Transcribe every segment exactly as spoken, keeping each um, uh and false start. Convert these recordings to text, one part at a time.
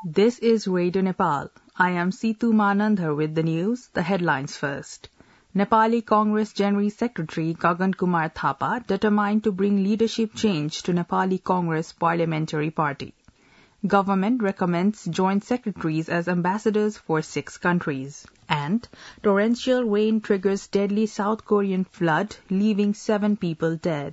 This is Radio Nepal. I am Seetu Manandhar with the news. The headlines first. Nepali Congress General Secretary Gagan Kumar Thapa determined to bring leadership change to Nepali Congress Parliamentary Party. Government recommends joint secretaries as ambassadors for six countries. And torrential rain triggers deadly South Korean flood, leaving seven people dead.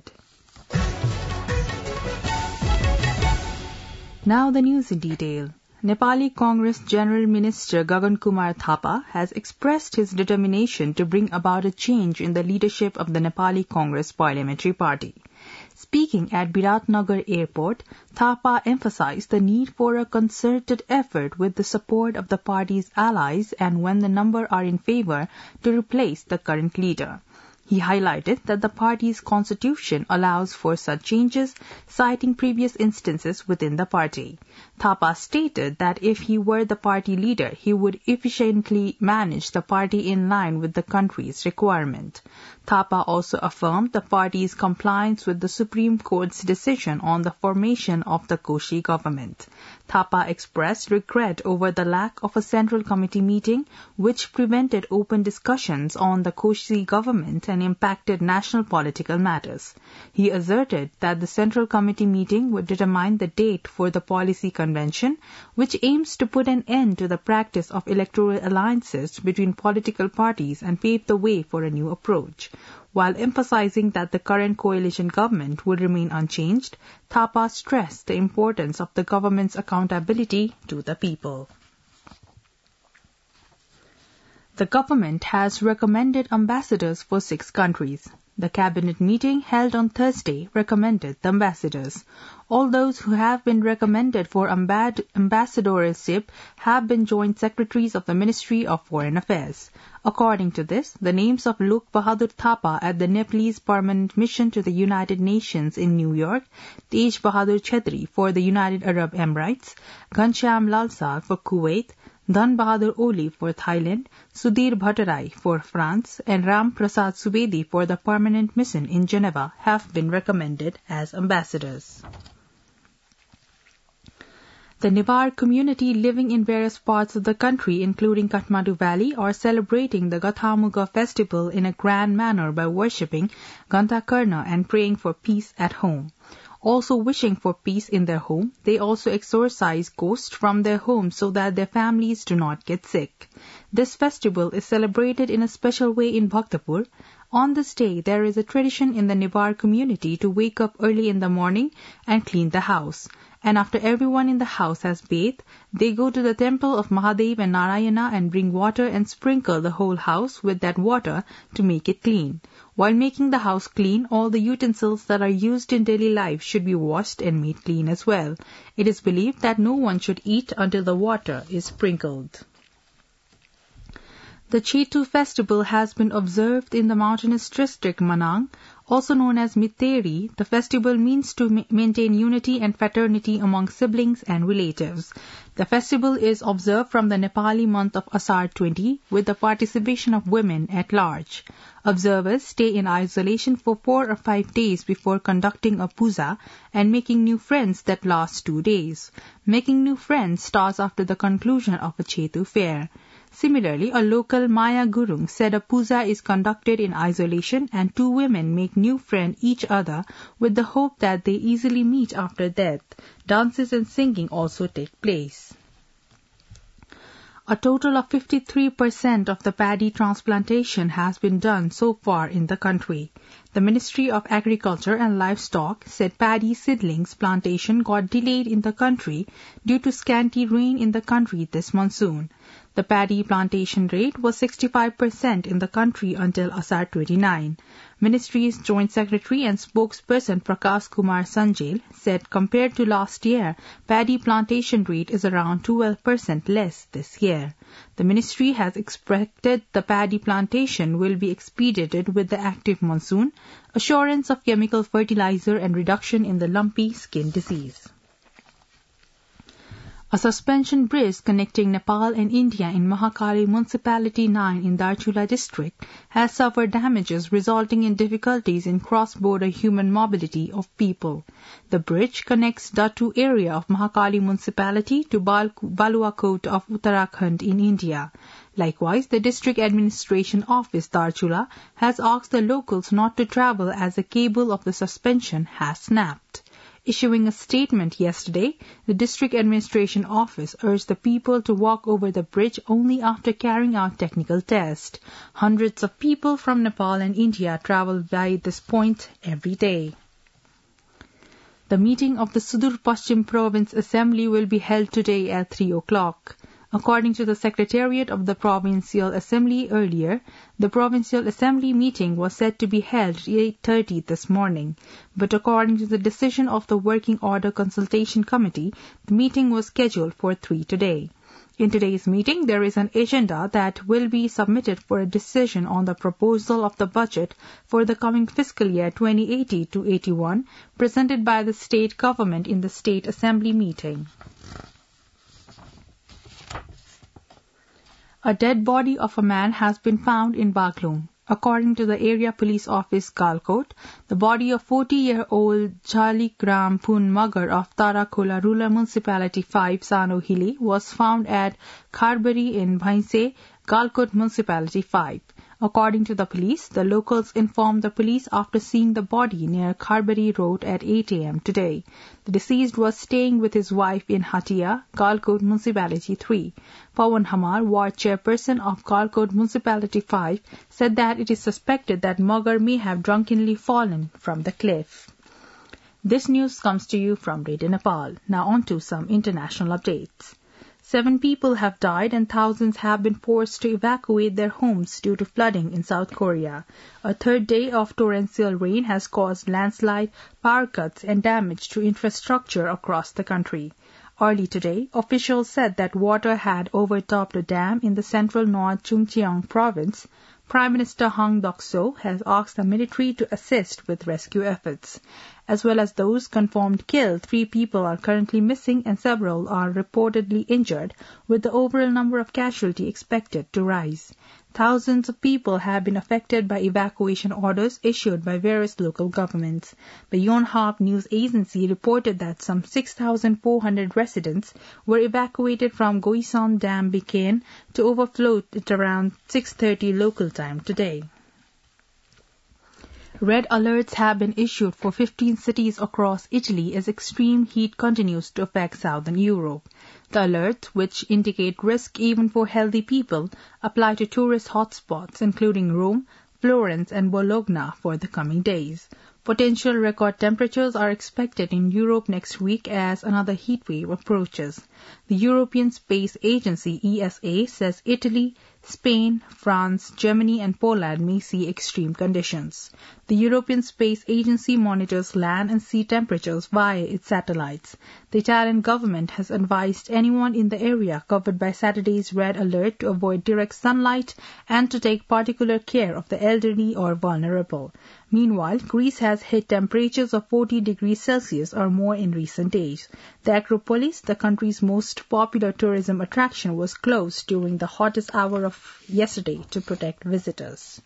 Now the news in detail. Nepali Congress General Minister Gagan Kumar Thapa has expressed his determination to bring about a change in the leadership of the Nepali Congress Parliamentary Party. Speaking at Biratnagar Airport, Thapa emphasized the need for a concerted effort with the support of the party's allies and, when the number are in favor, to replace the current leader. He highlighted that the party's constitution allows for such changes, citing previous instances within the party. Thapa stated that if he were the party leader, he would efficiently manage the party in line with the country's requirement. Thapa also affirmed the party's compliance with the Supreme Court's decision on the formation of the Koshi government. Thapa expressed regret over the lack of a Central Committee meeting, which prevented open discussions on the Koshi government and impacted national political matters. He asserted that the Central Committee meeting would determine the date for the policy convention, which aims to put an end to the practice of electoral alliances between political parties and pave the way for a new approach. While emphasizing that the current coalition government will remain unchanged, Thapa stressed the importance of the government's accountability to the people. The government has recommended ambassadors for six countries. The cabinet meeting held on Thursday recommended the ambassadors. All those who have been recommended for ambad- ambassadorship have been joint secretaries of the Ministry of Foreign Affairs. According to this, the names of Lok Bahadur Thapa at the Nepalese Permanent Mission to the United Nations in New York, Tej Bahadur Chhetri for the United Arab Emirates, Ghanshyam Lalsa for Kuwait, Dhan Bahadur Oli for Thailand, Sudhir Bhattarai for France, and Ram Prasad Subedi for the Permanent Mission in Geneva have been recommended as ambassadors. The Nevar community living in various parts of the country, including Kathmandu Valley, are celebrating the Gathamuga festival in a grand manner by worshipping Ganthakarna and praying for peace at home. Also wishing for peace in their home, they also exorcise ghosts from their homes so that their families do not get sick. This festival is celebrated in a special way in Bhaktapur. On this day, there is a tradition in the Nevar community to wake up early in the morning and clean the house. And after everyone in the house has bathed, they go to the temple of Mahadev and Narayana and bring water and sprinkle the whole house with that water to make it clean. While making the house clean, all the utensils that are used in daily life should be washed and made clean as well. It is believed that no one should eat until the water is sprinkled. The Chetu festival has been observed in the mountainous district Manang, also known as Miteri. The festival means to ma- maintain unity and fraternity among siblings and relatives. The festival is observed from the Nepali month of Asar twenty with the participation of women at large. Observers stay in isolation for four or five days before conducting a puja and making new friends that last two days. Making new friends starts after the conclusion of a Chetu fair. Similarly, a local Maya Gurung said a puja is conducted in isolation and two women make new friends each other with the hope that they easily meet after death. Dances and singing also take place. A total of fifty-three percent of the paddy transplantation has been done so far in the country. The Ministry of Agriculture and Livestock said paddy seedlings plantation got delayed in the country due to scanty rain in the country this monsoon. The paddy plantation rate was sixty-five percent in the country until Asar twenty-nine. Ministry's Joint Secretary and spokesperson Prakash Kumar Sanjel said compared to last year, paddy plantation rate is around twelve percent less this year. The ministry has expected the paddy plantation will be expedited with the active monsoon, assurance of chemical fertilizer and reduction in the lumpy skin disease. A suspension bridge connecting Nepal and India in Mahakali Municipality nine in Darchula district has suffered damages resulting in difficulties in cross-border human mobility of people. The bridge connects Datu area of Mahakali Municipality to Bal- Baluakot of Uttarakhand in India. Likewise, the district administration office Darchula has asked the locals not to travel as the cable of the suspension has snapped. Issuing a statement yesterday, the district administration office urged the people to walk over the bridge only after carrying out technical tests. Hundreds of people from Nepal and India travel via this point every day. The meeting of the Sudur Paschim Province Assembly will be held today at three o'clock. According to the Secretariat of the Provincial Assembly earlier, the Provincial Assembly meeting was set to be held at eight thirty this morning, but according to the decision of the Working Order Consultation Committee, the meeting was scheduled for three today. In today's meeting, there is an agenda that will be submitted for a decision on the proposal of the budget for the coming fiscal year twenty eighty to eighty-one, presented by the state government in the State Assembly meeting. A dead body of a man has been found in Baglung. According to the area police office Galkot, the body of forty-year-old Charlie Gram Pun Magar of Tarakola Rural Municipality five Sano Hili was found at Kharbari in Bhainse, Galkot Municipality five. According to the police, the locals informed the police after seeing the body near Kharbari Road at eight a.m. today. The deceased was staying with his wife in Hatia, Galkot Municipality three. Pawan Hamar, ward chairperson of Galkot Municipality five, said that it is suspected that Magar may have drunkenly fallen from the cliff. This news comes to you from Radio Nepal. Now on to some international updates. Seven people have died and thousands have been forced to evacuate their homes due to flooding in South Korea. A third day of torrential rain has caused landslide, power cuts and damage to infrastructure across the country. Early today, officials said that water had overtopped a dam in the central North Chungcheong province. Prime Minister Hang Dok-so has asked the military to assist with rescue efforts. As well as those confirmed killed, three people are currently missing and several are reportedly injured, with the overall number of casualties expected to rise. Thousands of people have been affected by evacuation orders issued by various local governments. The Yonhap news agency reported that some six thousand four hundred residents were evacuated from Goisan Dam Bikain to overflow at around six thirty local time today. Red alerts have been issued for fifteen cities across Italy as extreme heat continues to affect southern Europe. The alerts, which indicate risk even for healthy people, apply to tourist hotspots including Rome, Florence and Bologna for the coming days. Potential record temperatures are expected in Europe next week as another heatwave approaches. The European Space Agency E S A says Italy, Spain, France, Germany and Poland may see extreme conditions. The European Space Agency monitors land and sea temperatures via its satellites. The Italian government has advised anyone in the area covered by Saturday's red alert to avoid direct sunlight and to take particular care of the elderly or vulnerable. Meanwhile, Greece has hit temperatures of forty degrees Celsius or more in recent days. The Acropolis, the country's most popular tourism attraction, was closed during the hottest hour of yesterday to protect visitors.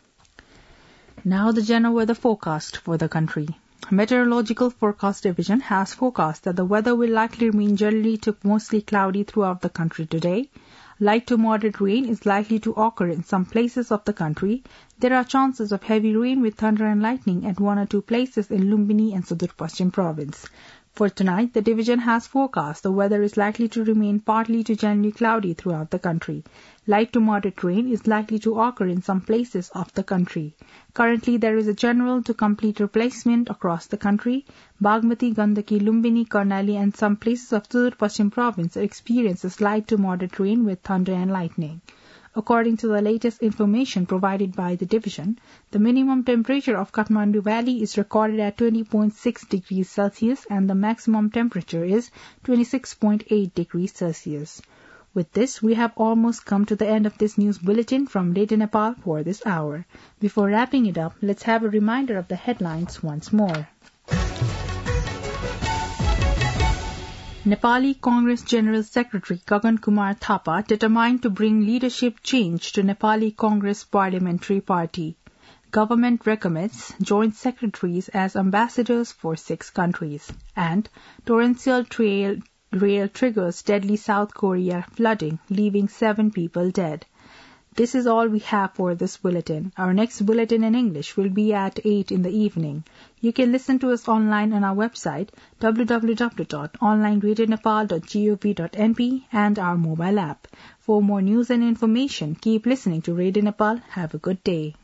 Now the general weather forecast for the country. Meteorological Forecast Division has forecast that the weather will likely remain generally to mostly cloudy throughout the country today. Light to moderate rain is likely to occur in some places of the country. There are chances of heavy rain with thunder and lightning at one or two places in Lumbini and Sudur Paschim province. For tonight, the division has forecast the weather is likely to remain partly to generally cloudy throughout the country. Light to moderate rain is likely to occur in some places of the country. Currently, there is a general to complete replacement across the country. Bagmati, Gandaki, Lumbini, Karnali and some places of Sudur Paschim province experiences light to moderate rain with thunder and lightning. According to the latest information provided by the division, the minimum temperature of Kathmandu Valley is recorded at twenty point six degrees Celsius and the maximum temperature is twenty-six point eight degrees Celsius. With this, we have almost come to the end of this news bulletin from Radio Nepal for this hour. Before wrapping it up, let's have a reminder of the headlines once more. Nepali Congress General Secretary Gagan Kumar Thapa determined to bring leadership change to Nepali Congress Parliamentary Party. Government recommends joint secretaries as ambassadors for six countries. And torrential trail, rail triggers deadly South Korea flooding, leaving seven people dead. This is all we have for this bulletin. Our next bulletin in English will be at eight in the evening. You can listen to us online on our website w w w dot online radio nepal dot gov dot n p and our mobile app. For more news and information, keep listening to Radio Nepal. Have a good day.